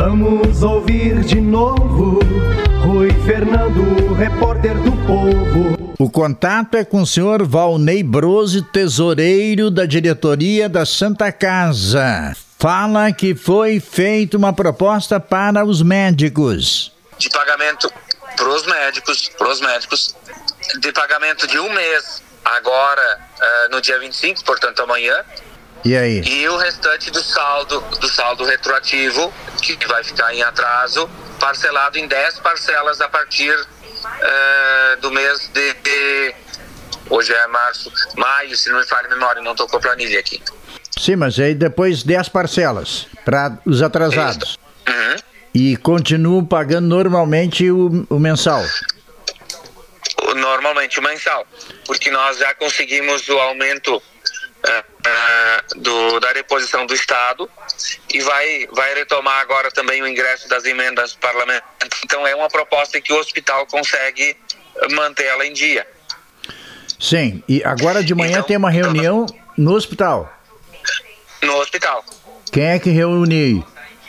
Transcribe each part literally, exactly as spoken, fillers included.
Vamos ouvir de novo Rui Fernando, repórter do Povo. O contato é com o senhor Valnei Brose, tesoureiro da diretoria da Santa Casa. Fala que foi feita uma proposta para os médicos. De pagamento para os médicos, para os médicos, de pagamento de um mês, agora uh, no dia vinte e cinco, portanto amanhã. E aí? E o restante do saldo, do saldo retroativo, que vai ficar em atraso, parcelado em dez parcelas a partir uh, do mês de, de... Hoje é março, maio, se não me falha a memória, não estou com a planilha aqui. Sim, mas aí depois dez parcelas para os atrasados. Uhum. E continuam pagando normalmente o, o mensal? Normalmente o mensal, porque nós já conseguimos o aumento uh, uh, do, da reposição do Estado e vai, vai retomar agora também o ingresso das emendas parlamentares. Então é uma proposta que o hospital consegue mantê-la em dia. Sim, e agora de manhã então, tem uma reunião então, no hospital? No hospital. Quem é que reúne?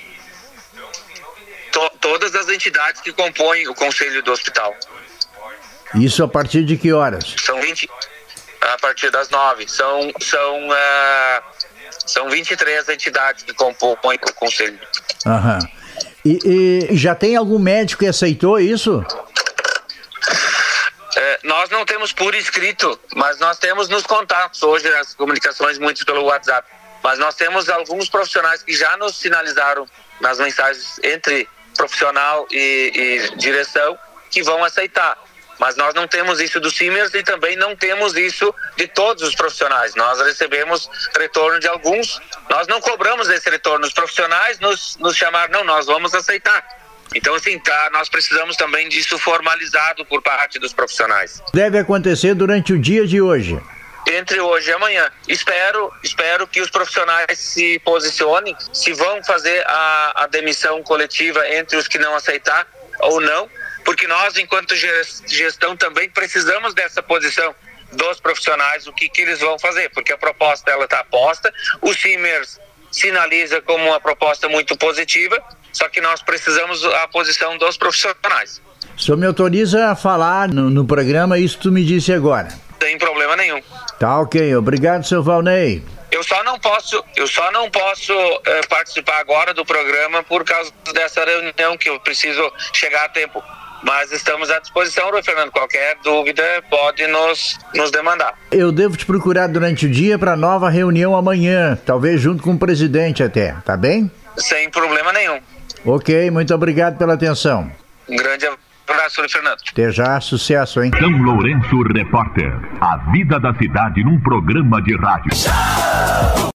To, todas as entidades que compõem o conselho do hospital. Isso a partir de que horas? São vinte, a partir das nove. São, são, uh, são vinte e três entidades que compõem o conselho. Aham. E, e já tem algum médico que aceitou isso? É, nós não temos por escrito, mas nós temos nos contatos, hoje as comunicações muito pelo WhatsApp, mas nós temos alguns profissionais que já nos sinalizaram nas mensagens entre profissional e, e direção que vão aceitar. Mas nós não temos isso do Simers e também não temos isso de todos os profissionais. Nós recebemos retorno de alguns, nós não cobramos esse retorno. Os profissionais nos, nos chamaram, não, nós vamos aceitar. Então, assim, tá, nós precisamos também disso formalizado por parte dos profissionais. Deve acontecer durante o dia de hoje. Entre hoje e amanhã. Espero, espero que os profissionais se posicionem, se vão fazer a, a demissão coletiva entre os que não aceitar ou não, porque nós, enquanto gestão, também precisamos dessa posição dos profissionais, o que, que eles vão fazer, porque a proposta ela está posta, o Simers sinaliza como uma proposta muito positiva, só que nós precisamos a posição dos profissionais. O senhor me autoriza a falar no, no programa isso que tu me disse agora? Sem problema nenhum. Tá ok, obrigado, seu Valnei. Eu só não posso, eu só não posso uh, participar agora do programa por causa dessa reunião que eu preciso chegar a tempo. Mas estamos à disposição, Rui Fernando. Qualquer dúvida pode nos, nos demandar. Eu devo te procurar durante o dia para nova reunião amanhã, talvez junto com o presidente até, tá bem? Sem problema nenhum. Ok, muito obrigado pela atenção. Um grande abraço, Rui Fernando. Até já, sucesso, hein? São Lourenço Repórter. A vida da cidade num programa de rádio.